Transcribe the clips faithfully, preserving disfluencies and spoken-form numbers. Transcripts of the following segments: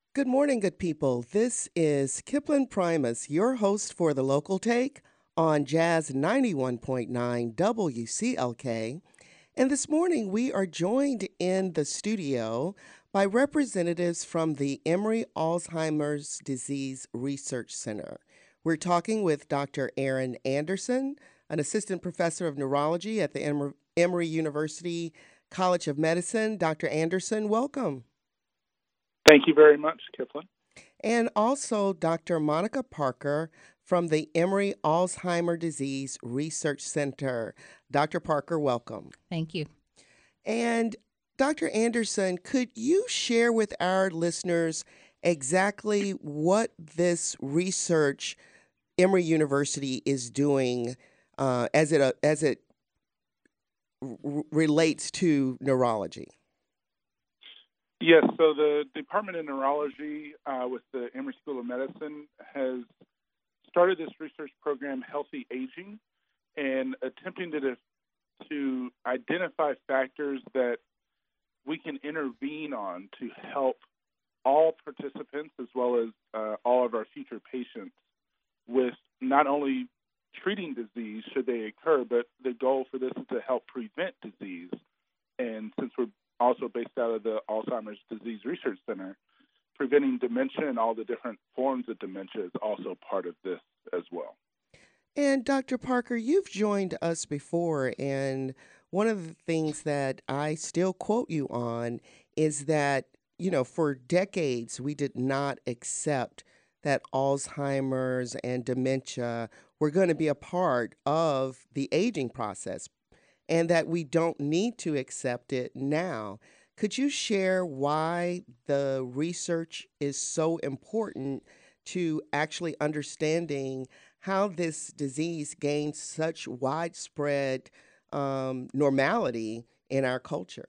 Good morning, good people. This is Kipling Primus, your host for the local take on Jazz ninety-one point nine W C L K. And this morning we are joined in the studio by representatives from the Emory Alzheimer's Disease Research Center. We're talking with Doctor Aaron Anderson, an assistant professor of neurology at the Emory Emory University College of Medicine. Doctor Anderson, welcome. Thank you very much, Kipling. And also Doctor Monica Parker from the Emory Alzheimer Disease Research Center. Doctor Parker, welcome. Thank you. And Doctor Anderson, could you share with our listeners exactly what this research Emory University is doing uh, as it uh, as it r- relates to neurology? Yes, so the Department of Neurology uh, with the Emory School of Medicine has started this research program, Healthy Aging, and attempting to, to identify factors that we can intervene on to help all participants as well as uh, all of our future patients with not only treating disease should they occur, but the goal for this is to help prevent disease. And since we're also based out of the Alzheimer's Disease Research Center, preventing dementia and all the different forms of dementia is also part of this as well. And Doctor Parker, you've joined us before, and one of the things that I still quote you on is that, you know, for decades we did not accept that Alzheimer's and dementia were going to be a part of the aging process and that we don't need to accept it now. Could you share why the research is so important to actually understanding how this disease gains such widespread um, normality in our culture?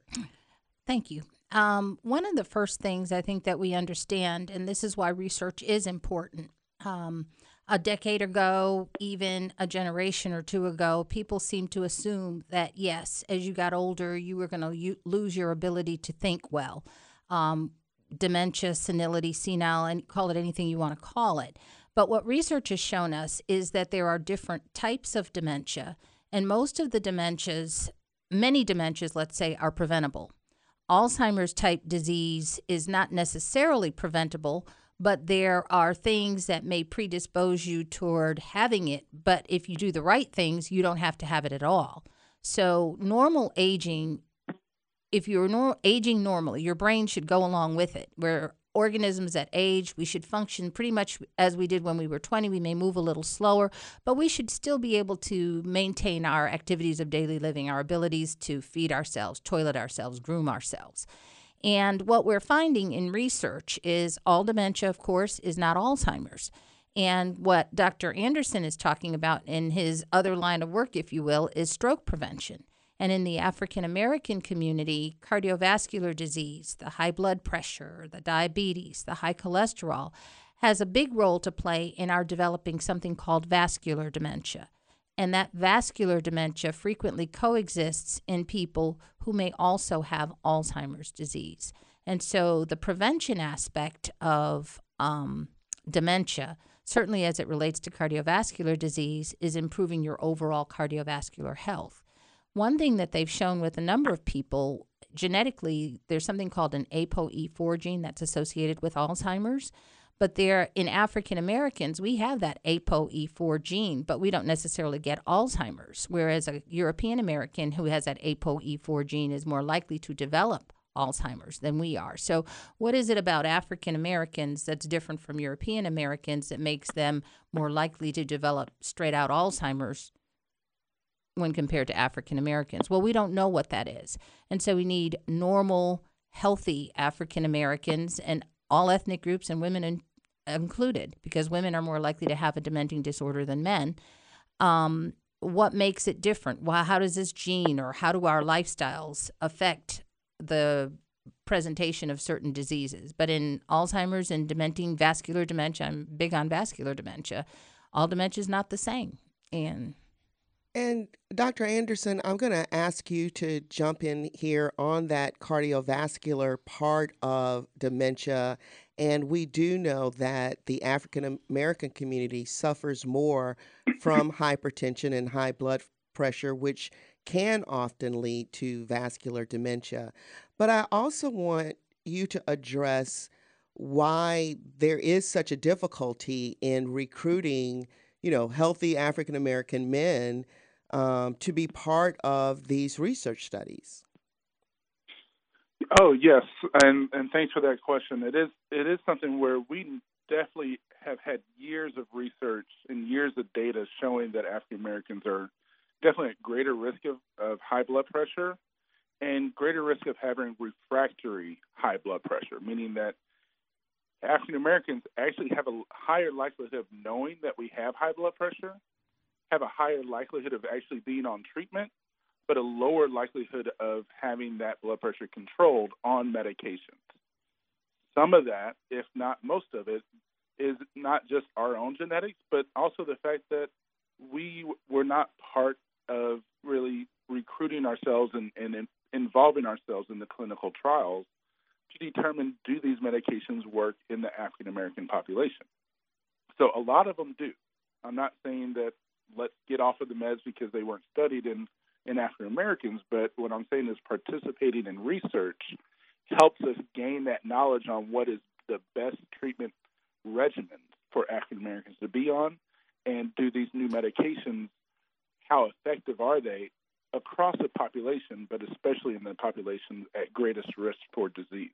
Thank you. Um, one of the first things I think that we understand, and this is why research is important. Um, a decade ago, even a generation or two ago, people seemed to assume that, yes, as you got older, you were going to u- lose your ability to think well. Um, Dementia, senility, senile, and call it anything you want to call it. But what research has shown us is that there are different types of dementia, and most of the dementias, many dementias, let's say, are preventable. Alzheimer's type disease is not necessarily preventable, but there are things that may predispose you toward having it. But if you do the right things, you don't have to have it at all. So, normal aging, if you're nor- aging normally, your brain should go along with it. We're organisms that age. We should function pretty much as we did when we were twenty. We may move a little slower, but we should still be able to maintain our activities of daily living, our abilities to feed ourselves, toilet ourselves, groom ourselves. And what we're finding in research is all dementia, of course, is not Alzheimer's. And what Doctor Anderson is talking about in his other line of work, if you will, is stroke prevention. And in the African American community, cardiovascular disease, the high blood pressure, the diabetes, the high cholesterol, has a big role to play in our developing something called vascular dementia. And that vascular dementia frequently coexists in people who may also have Alzheimer's disease. And so the prevention aspect of um, dementia, certainly as it relates to cardiovascular disease, is improving your overall cardiovascular health. One thing that they've shown with a number of people, genetically, there's something called an A P O E four gene that's associated with Alzheimer's. But there, in African Americans, we have that A P O E four gene, but we don't necessarily get Alzheimer's. Whereas a European American who has that A P O E four gene is more likely to develop Alzheimer's than we are. So, what is it about African Americans that's different from European Americans that makes them more likely to develop straight out Alzheimer's when compared to African Americans? Well, we don't know what that is. And so we need normal, healthy African Americans and all ethnic groups and women in, included, because women are more likely to have a dementing disorder than men. Um, what makes it different? Well, how does this gene or how do our lifestyles affect the presentation of certain diseases? But in Alzheimer's and dementing vascular dementia, I'm big on vascular dementia, all dementia is not the same. And And Doctor Anderson, I'm going to ask you to jump in here on that cardiovascular part of dementia And we do know that the African American community suffers more from hypertension and high blood pressure, which can often lead to vascular dementia. But I also want you to address why there is such a difficulty in recruiting, you know, healthy African American men um, to be part of these research studies. Oh yes, and and thanks for that question. It is it is something where we definitely have had years of research and years of data showing that African Americans are definitely at greater risk of, of high blood pressure and greater risk of having refractory high blood pressure, meaning that African Americans actually have a higher likelihood of knowing that we have high blood pressure, have a higher likelihood of actually being on treatment, but a lower likelihood of having that blood pressure controlled on medications. Some of that, if not most of it, is not just our own genetics, but also the fact that we were not part of really recruiting ourselves and, and involving ourselves in the clinical trials to determine, do these medications work in the African American population? So a lot of them do. I'm not saying that let's get off of the meds because they weren't studied in, in African Americans, but what I'm saying is participating in research helps us gain that knowledge on what is the best treatment regimen for African Americans to be on, and do these new medications, how effective are they across the population, but especially in the population at greatest risk for disease.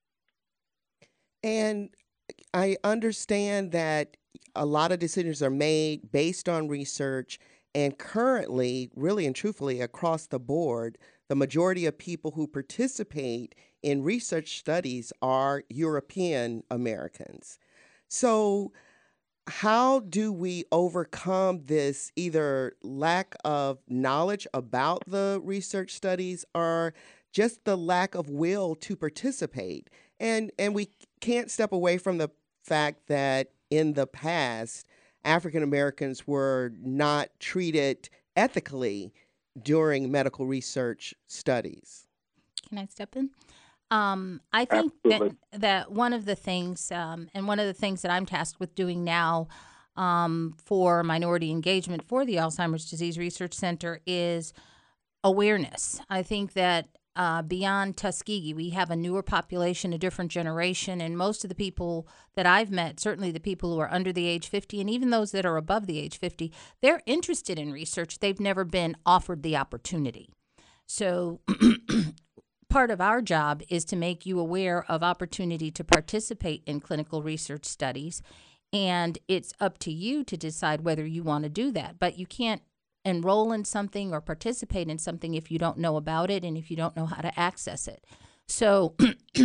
And I understand that a lot of decisions are made based on research, and currently, really and truthfully, across the board, the majority of people who participate in research studies are European Americans. So, how do we overcome this either lack of knowledge about the research studies or just the lack of will to participate? And and we can't step away from the fact that in the past, African Americans were not treated ethically during medical research studies. Can I step in? Um, I think that Absolutely. that one of the things, um, and one of the things that I'm tasked with doing now um, for minority engagement for the Alzheimer's Disease Research Center is awareness. I think that uh, beyond Tuskegee, we have a newer population, a different generation, and most of the people that I've met, certainly the people who are under the age fifty, and even those that are above the age fifty, they're interested in research. They've never been offered the opportunity. So part of our job is to make you aware of opportunity to participate in clinical research studies, and it's up to you to decide whether you want to do that. But you can't enroll in something or participate in something if you don't know about it and if you don't know how to access it. So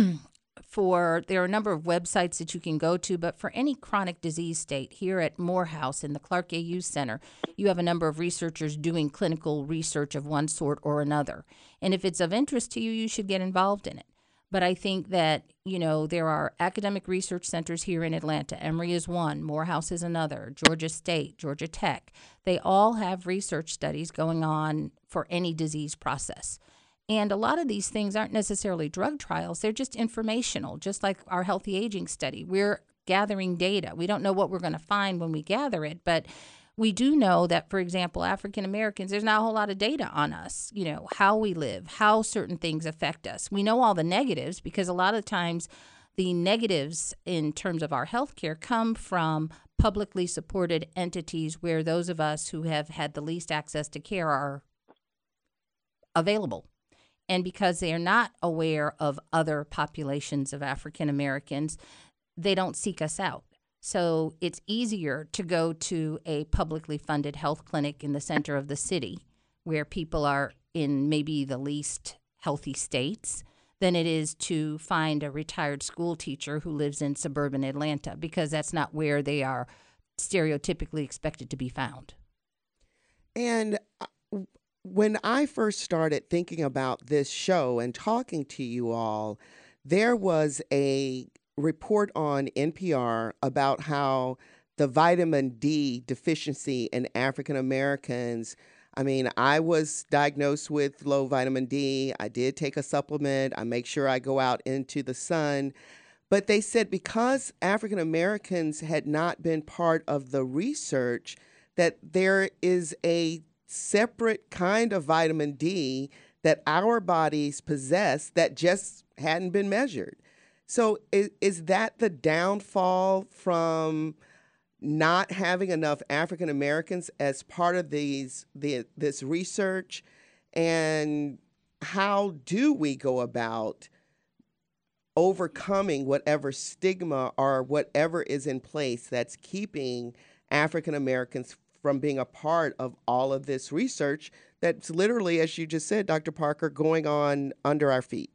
for there are a number of websites that you can go to, but for any chronic disease state here at Morehouse in the Clark A U Center, you have a number of researchers doing clinical research of one sort or another. And if it's of interest to you, you should get involved in it. But I think that, you know, there are academic research centers here in Atlanta. Emory is one, Morehouse is another, Georgia State, Georgia Tech. They all have research studies going on for any disease process. And a lot of these things aren't necessarily drug trials. They're just informational, just like our healthy aging study. We're gathering data. We don't know what we're going to find when we gather it, but we do know that, for example, African Americans, there's not a whole lot of data on us, you know, how we live, how certain things affect us. We know all the negatives because a lot of times the negatives in terms of our health care come from publicly supported entities where those of us who have had the least access to care are available. And because they are not aware of other populations of African Americans, they don't seek us out. So it's easier to go to a publicly funded health clinic in the center of the city where people are in maybe the least healthy states than it is to find a retired school teacher who lives in suburban Atlanta, because that's not where they are stereotypically expected to be found. And uh, when I first started thinking about this show and talking to you all, there was a report on N P R about how the vitamin D deficiency in African Americans. I mean, I was diagnosed with low vitamin D. I did take a supplement. I make sure I go out into the sun. But they said because African Americans had not been part of the research, that there is a separate kind of vitamin D that our bodies possess that just hadn't been measured. So is, is that the downfall from not having enough African Americans as part of these the, this research? And how do we go about overcoming whatever stigma or whatever is in place that's keeping African Americans from being a part of all of this research that's literally, as you just said, Doctor Parker, going on under our feet?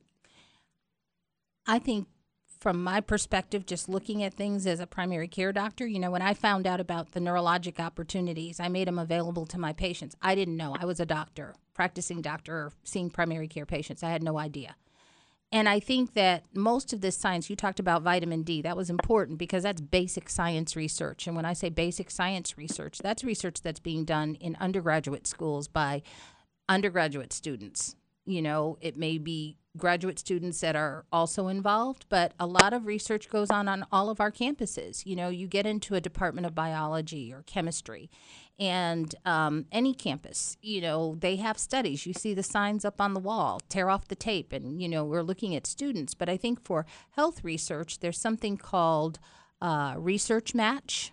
I think from my perspective, just looking at things as a primary care doctor, you know, when I found out about the neurologic opportunities, I made them available to my patients. I didn't know. I was a doctor, practicing doctor, seeing primary care patients. I had no idea. And I think that most of this science, you talked about vitamin D, that was important because that's basic science research. And when I say basic science research, that's research that's being done in undergraduate schools by undergraduate students. You know, it may be graduate students that are also involved, but a lot of research goes on on all of our campuses. You know, you get into a department of biology or chemistry, and um, any campus, you know, they have studies. You see the signs up on the wall, tear off the tape, and, you know, we're looking at students. But I think for health research, there's something called uh, research match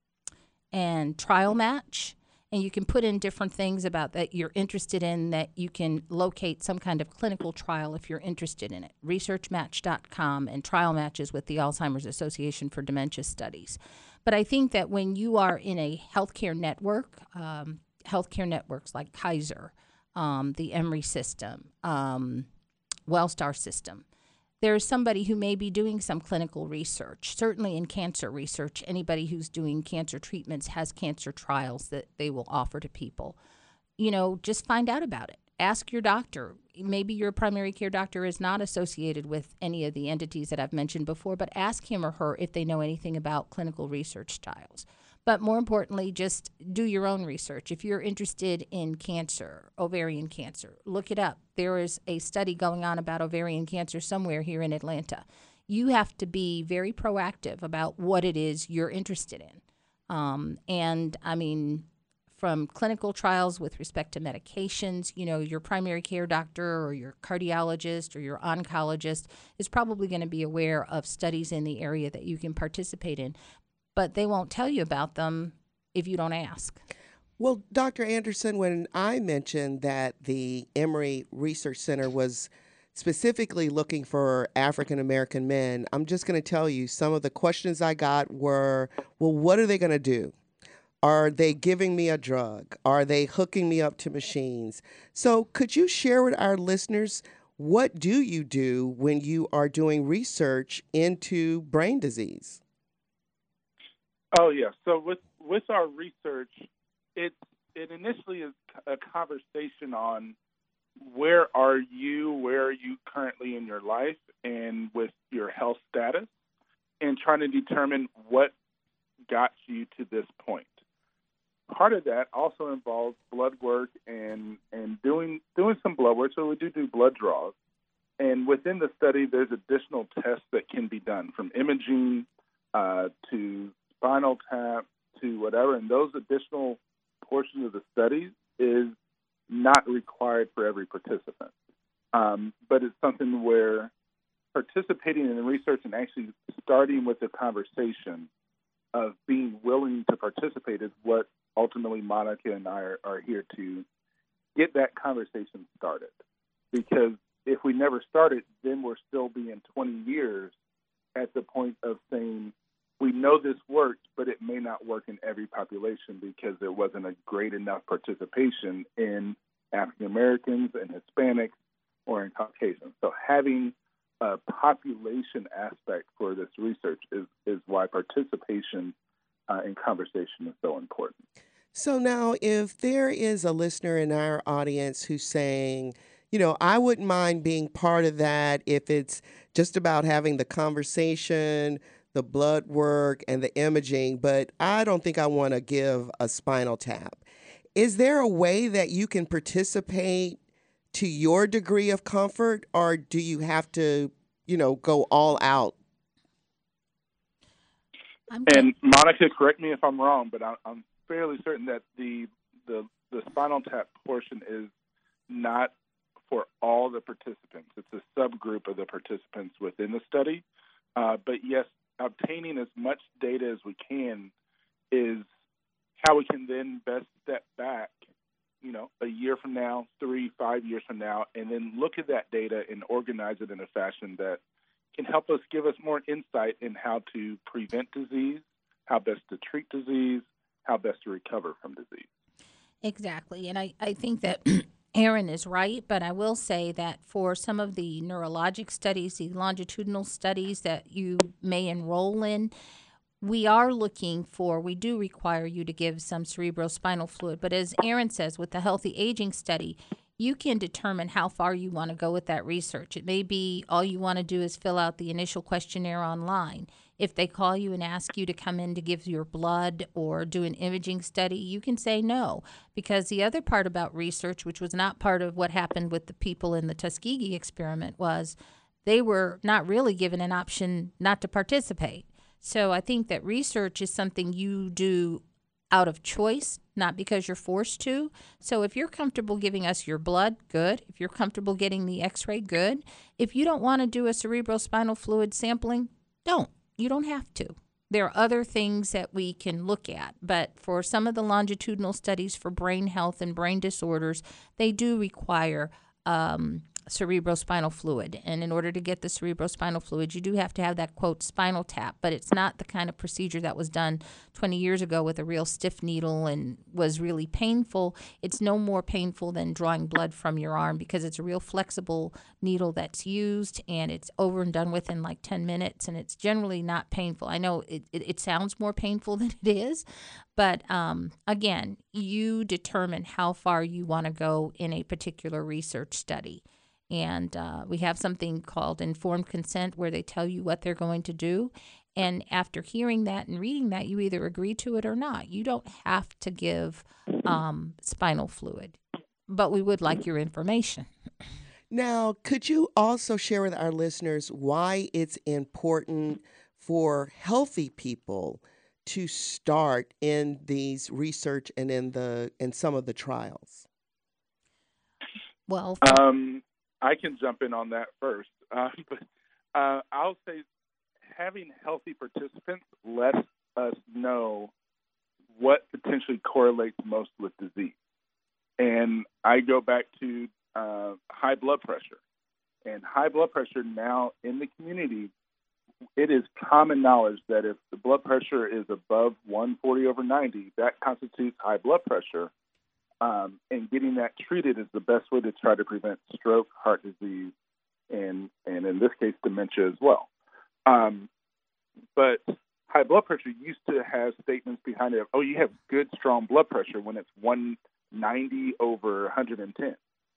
and trial match. And you can put in different things about that you're interested in, that you can locate some kind of clinical trial if you're interested in it. research match dot com and trial matches with the Alzheimer's Association for Dementia Studies. But I think that when you are in a healthcare network, um, healthcare networks like Kaiser, um, the Emory system, um, Wellstar system, there is somebody who may be doing some clinical research. Certainly in cancer research, anybody who's doing cancer treatments has cancer trials that they will offer to people. You know, just find out about it. Ask your doctor. Maybe your primary care doctor is not associated with any of the entities that I've mentioned before, but ask him or her if they know anything about clinical research trials. But more importantly, just do your own research. If you're interested in cancer, ovarian cancer, look it up. There is a study going on about ovarian cancer somewhere here in Atlanta. You have to be very proactive about what it is you're interested in. Um, and, I mean, from clinical trials with respect to medications, you know, your primary care doctor or your cardiologist or your oncologist is probably going to be aware of studies in the area that you can participate in. But they won't tell you about them if you don't ask. Well, Doctor Anderson, when I mentioned that the Emory Research Center was specifically looking for African American men, I'm just going to tell you some of the questions I got were, well, what are they going to do? Are they giving me a drug? Are they hooking me up to machines? So could you share with our listeners, what do you do when you are doing research into brain disease? Oh, yeah. So with, with our research, it, it initially is a conversation on where are you, where are you currently in your life and with your health status, and trying to determine what got you to this point. Part of that also involves blood work and, and doing doing some blood work. So we do do blood draws. And within the study, there's additional tests that can be done, from imaging uh, to spinal tap to whatever, and those additional portions of the study is not required for every participant. Um, but it's something where participating in the research and actually starting with the conversation of being willing to participate is what ultimately Monica and I are, are here to get that conversation started. Because if we never started, then we're still being twenty years at the point of saying, we know this works, but it may not work in every population because there wasn't a great enough participation in African Americans and Hispanics or in Caucasians. So having a population aspect for this research is, is why participation uh, in conversation is so important. So now, if there is a listener in our audience who's saying, you know, I wouldn't mind being part of that if it's just about having the conversation, the blood work, and the imaging, but I don't think I want to give a spinal tap. Is there a way that you can participate to your degree of comfort, or do you have to, you know, go all out I'm good. And Monica, correct me if I'm wrong, but I, I'm fairly certain that the, the the spinal tap portion is not for all the participants. It's a subgroup of the participants within the study. Uh, but yes, obtaining as much data as we can is how we can then best step back, you know, a year from now, three, five years from now, and then look at that data and organize it in a fashion that can help us, give us more insight in how to prevent disease, how best to treat disease, how best to recover from disease. Exactly. And I, I think that Aaron is right, but I will say that for some of the neurologic studies, the longitudinal studies that you may enroll in, we are looking for, we do require you to give some cerebrospinal fluid. But as Aaron says, with the healthy aging study, you can determine how far you want to go with that research. It may be all you want to do is fill out the initial questionnaire online. If they call you and ask you to come in to give your blood or do an imaging study, you can say no. Because the other part about research, which was not part of what happened with the people in the Tuskegee experiment, was they were not really given an option not to participate. So I think that research is something you do out of choice, not because you're forced to. So if you're comfortable giving us your blood, good. If you're comfortable getting the x-ray, good. If you don't want to do a cerebrospinal fluid sampling, don't. You don't have to. There are other things that we can look at, but for some of the longitudinal studies for brain health and brain disorders, they do require um, cerebrospinal fluid. And in order to get the cerebrospinal fluid, you do have to have that, quote, spinal tap, but it's not the kind of procedure that was done twenty years ago with a real stiff needle and was really painful. It's no more painful than drawing blood from your arm because it's a real flexible needle that's used, and it's over and done with in like ten minutes, and it's generally not painful. I know it, it, it sounds more painful than it is, but um, again, you determine how far you want to go in a particular research study. And uh, we have something called informed consent where they tell you what they're going to do. And after hearing that and reading that, you either agree to it or not. You don't have to give um, spinal fluid, but we would like your information. Now, could you also share with our listeners why it's important for healthy people to start in these research and in the in some of the trials? Well, Um, I can jump in on that first. Uh, but uh, I'll say having healthy participants lets us know what potentially correlates most with disease. And I go back to uh, high blood pressure. And high blood pressure now in the community, it is common knowledge that if the blood pressure is above one forty over ninety, that constitutes high blood pressure. Um, and getting that treated is the best way to try to prevent stroke, heart disease, and, and in this case, dementia as well. Um, but high blood pressure used to have statements behind it, oh, you have good, strong blood pressure when it's one ninety over one hundred ten.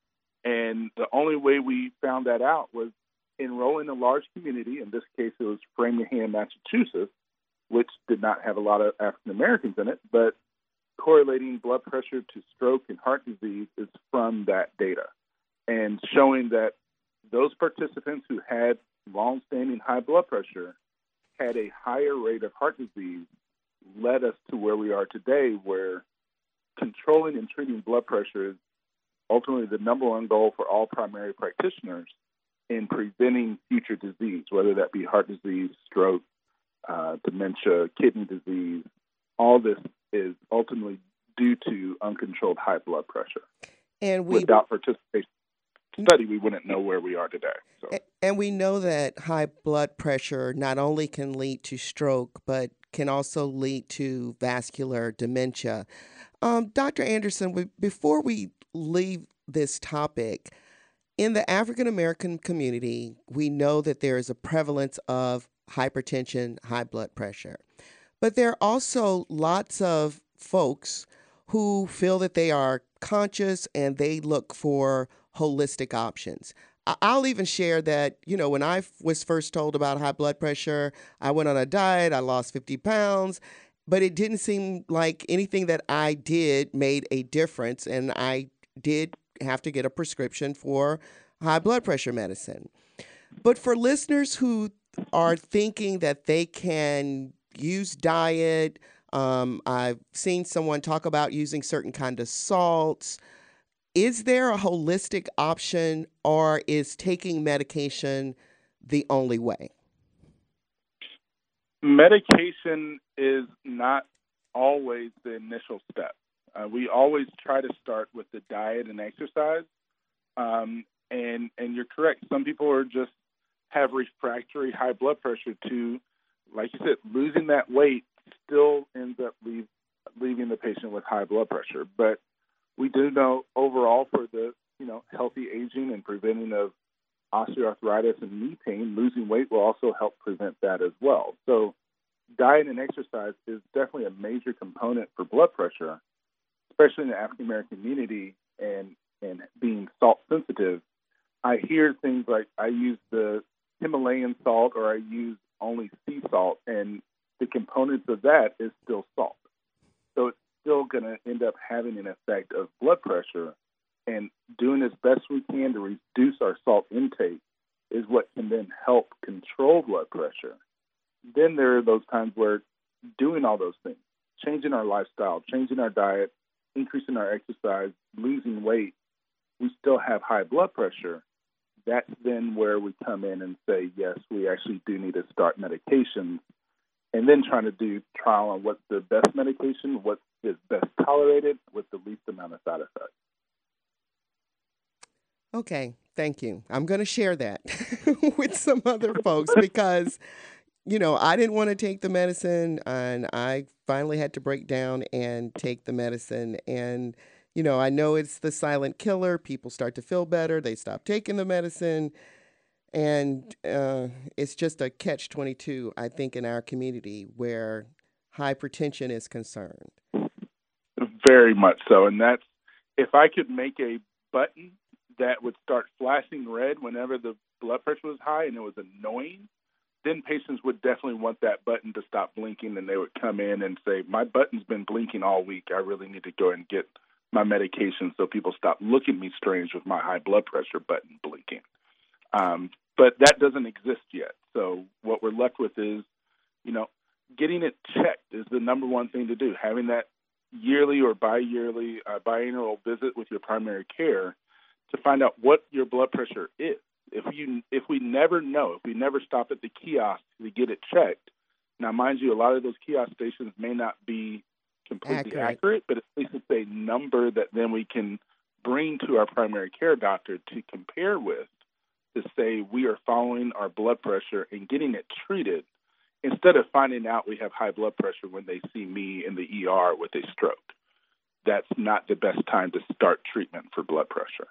And the only way we found that out was enrolling a large community. In this case, it was Framingham, Massachusetts, which did not have a lot of African Americans in it, but correlating blood pressure to stroke and heart disease is from that data, and showing that those participants who had long-standing high blood pressure had a higher rate of heart disease led us to where we are today, where controlling and treating blood pressure is ultimately the number one goal for all primary practitioners in preventing future disease, whether that be heart disease, stroke, uh, dementia, kidney disease. All this is ultimately due to uncontrolled high blood pressure. And we, without participation in the study, we wouldn't know where we are today. So. And we know that high blood pressure not only can lead to stroke, but can also lead to vascular dementia. Um, Doctor Anderson, we, before we leave this topic, in the African American community, we know that there is a prevalence of hypertension, high blood pressure. But there are also lots of folks who feel that they are conscious and they look for holistic options. I'll even share that, you know, when I was first told about high blood pressure, I went on a diet, I lost fifty pounds, but it didn't seem like anything that I did made a difference. And I did have to get a prescription for high blood pressure medicine. But for listeners who are thinking that they can used diet. Um, I've seen someone talk about using certain kind of salts. Is there a holistic option, or is taking medication the only way? Medication is not always the initial step. Uh, we always try to start with the diet and exercise. Um, and and you're correct. Some people are just have refractory high blood pressure to, like you said, losing that weight still ends up leave, leaving the patient with high blood pressure. But we do know overall for the you know healthy aging and preventing of osteoarthritis and knee pain, losing weight will also help prevent that as well. So diet and exercise is definitely a major component for blood pressure, especially in the African American community and, and being salt sensitive. I hear things like I use the Himalayan salt or I use only sea salt, and the components of that is still salt. So it's still going to end up having an effect of blood pressure, and doing as best we can to reduce our salt intake is what can then help control blood pressure. Then there are those times where doing all those things, changing our lifestyle, changing our diet, increasing our exercise, losing weight, we still have high blood pressure. That's then where we come in and say, yes, we actually do need to start medications, and then trying to do trial on what's the best medication, what is best tolerated with the least amount of side effects. Okay, thank you. I'm going to share that with some other folks because, you know, I didn't want to take the medicine, and I finally had to break down and take the medicine. And, you know, I know it's the silent killer. People start to feel better. They stop taking the medicine. And uh, it's just a catch twenty-two, I think, in our community where hypertension is concerned. Very much so. And that's, if I could make a button that would start flashing red whenever the blood pressure was high and it was annoying, then patients would definitely want that button to stop blinking, and they would come in and say, my button's been blinking all week. I really need to go and get my medication so people stop looking at me strange with my high blood pressure button blinking. Um, but that doesn't exist yet. So what we're left with is, you know, getting it checked is the number one thing to do. Having that yearly or bi-yearly, uh, biannual visit with your primary care to find out what your blood pressure is. If you if we never know, if we never stop at the kiosk to get it checked, now mind you, a lot of those kiosk stations may not be completely Accurate. accurate, but at least it's a number that then we can bring to our primary care doctor to compare with, to say we are following our blood pressure and getting it treated, instead of finding out we have high blood pressure when they see me in the E R with a stroke. That's not the best time to start treatment for blood pressure.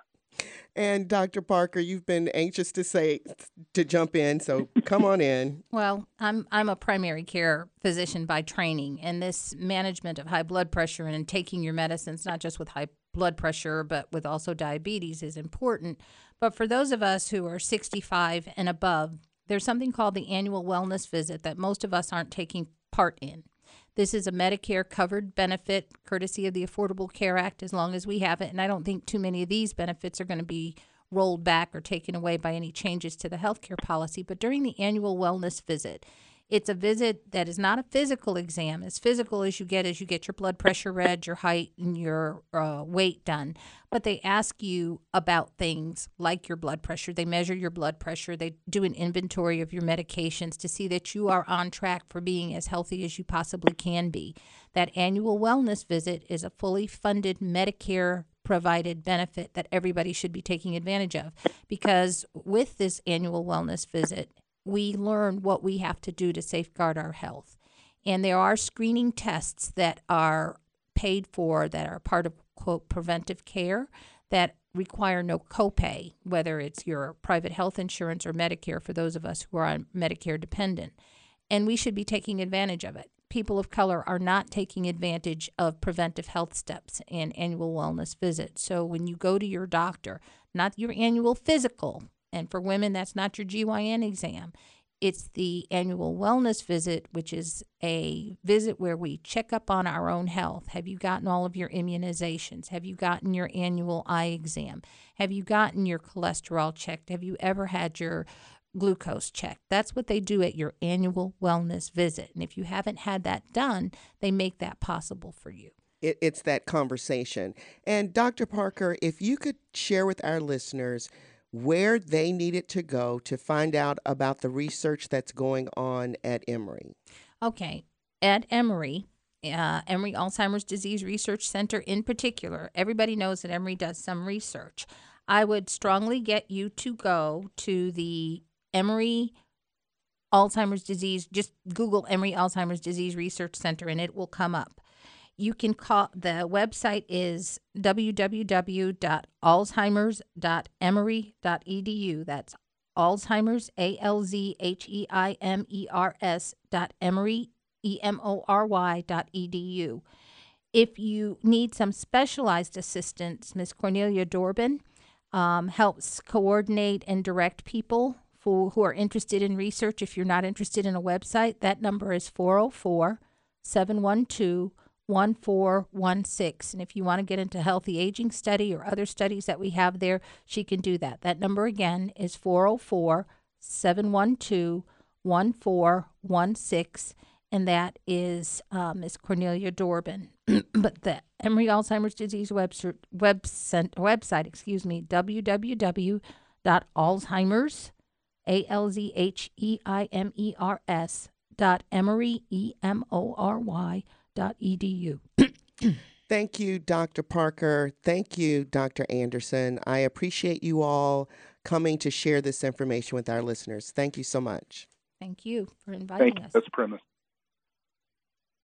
And Doctor Parker, you've been anxious to say to jump in, so come on in. Well, I'm I'm a primary care physician by training, and this management of high blood pressure and taking your medicines, not just with high blood pressure, but with also diabetes, is important. But for those of us who are sixty-five and above, there's something called the annual wellness visit that most of us aren't taking part in. This is a Medicare covered benefit courtesy of the Affordable Care Act as long as we have it. And I don't think too many of these benefits are going to be rolled back or taken away by any changes to the healthcare policy. But during the annual wellness visit, it's a visit that is not a physical exam. As physical as you get as you get your blood pressure read, your height, and your uh, weight done. But they ask you about things like your blood pressure. They measure your blood pressure. They do an inventory of your medications to see that you are on track for being as healthy as you possibly can be. That annual wellness visit is a fully funded Medicare provided benefit that everybody should be taking advantage of, because with this annual wellness visit, we learn what we have to do to safeguard our health. And there are screening tests that are paid for that are part of, quote, preventive care that require no copay, whether it's your private health insurance or Medicare for those of us who are on Medicare dependent. And we should be taking advantage of it. People of color are not taking advantage of preventive health steps and annual wellness visits. So when you go to your doctor, not your annual physical, and for women, that's not your G Y N exam. It's the annual wellness visit, which is a visit where we check up on our own health. Have you gotten all of your immunizations? Have you gotten your annual eye exam? Have you gotten your cholesterol checked? Have you ever had your glucose check. That's what they do at your annual wellness visit. And if you haven't had that done, they make that possible for you. It, it's that conversation. And Doctor Parker, if you could share with our listeners where they needed to go to find out about the research that's going on at Emory. Okay. At Emory, uh, Emory Alzheimer's Disease Research Center in particular, everybody knows that Emory does some research. I would strongly get you to go to the Emory Alzheimer's Disease, just Google Emory Alzheimer's Disease Research Center and it will come up. You can call, the website is w w w dot alzheimers dot emory dot e d u. That's Alzheimer's, A L Z H E I M E R S dot Emory, E M O R Y dot E D U. If you need some specialized assistance, Miz Cornelia Dorbin um, helps coordinate and direct people for, who are interested in research. If you're not interested in a website, that number is four oh four, seven one two, one four one six. And if you want to get into healthy aging study or other studies that we have there, she can do that. That number again is four oh four, seven one two, one four one six. And that is uh, Miz Cornelia Dorbin. But the Emory Alzheimer's Disease website, web website, excuse me, w w w dot alzheimers, A L Z H E I M E R S dot Emory, E M O R Y dot E D U. Thank you, Doctor Parker. Thank you, Doctor Anderson. I appreciate you all coming to share this information with our listeners. Thank you so much. Thank you for inviting Thank you. us. That's a premise.